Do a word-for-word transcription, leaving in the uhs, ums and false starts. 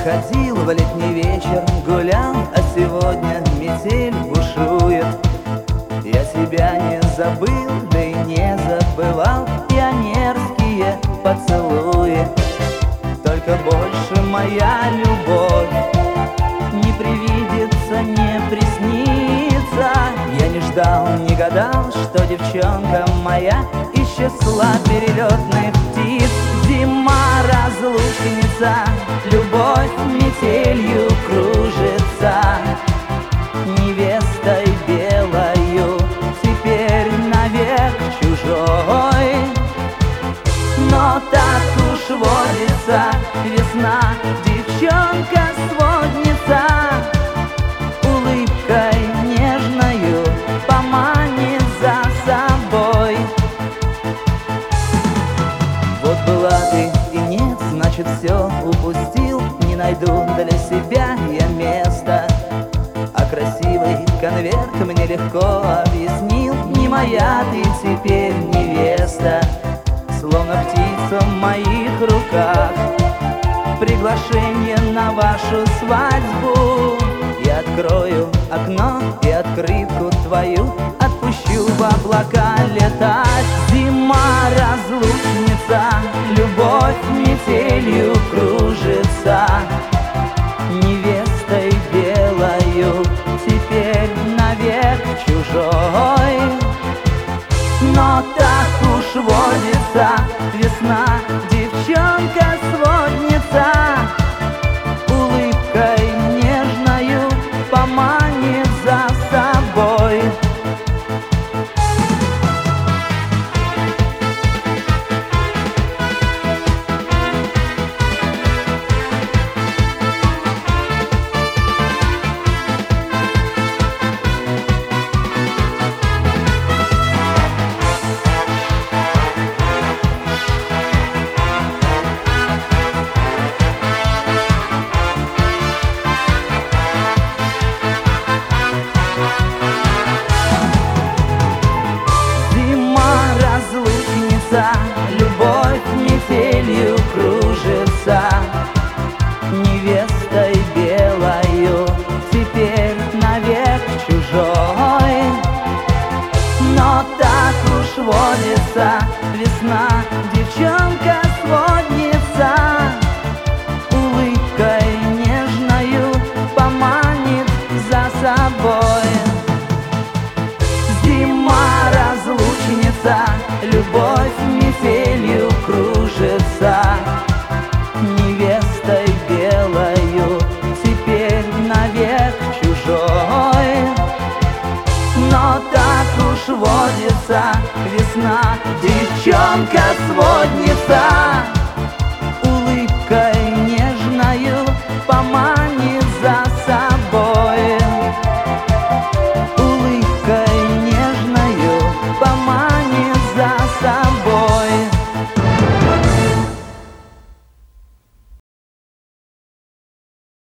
ходил в летний вечер, гулял, а сегодня метель бушует. Я себя не забыл, да и не забывал пионерские поцелуи. Только больше моя любовь не привидится, не приснится. Я не ждал, не гадал, что девчонка моя из числа перелетных птиц. Зима разлучница, любовь метелью кружится. Невестой белою теперь навек чужой. Но так уж водится весна, девчонка сводница, улыбкой нежною поманит за собой. Вот была ты и нет, значит все упустил. Не найду для себя я места, а красивый конверт мне легко объяснил: не моя ты теперь невеста. Словно птица в моих руках приглашение на вашу свадьбу. Я открою окно и открытку твою отпущу в облака летать. Зима разлучница, любовь метелью кружится. Невестой белою теперь навек чужой. Но так уж водится весна,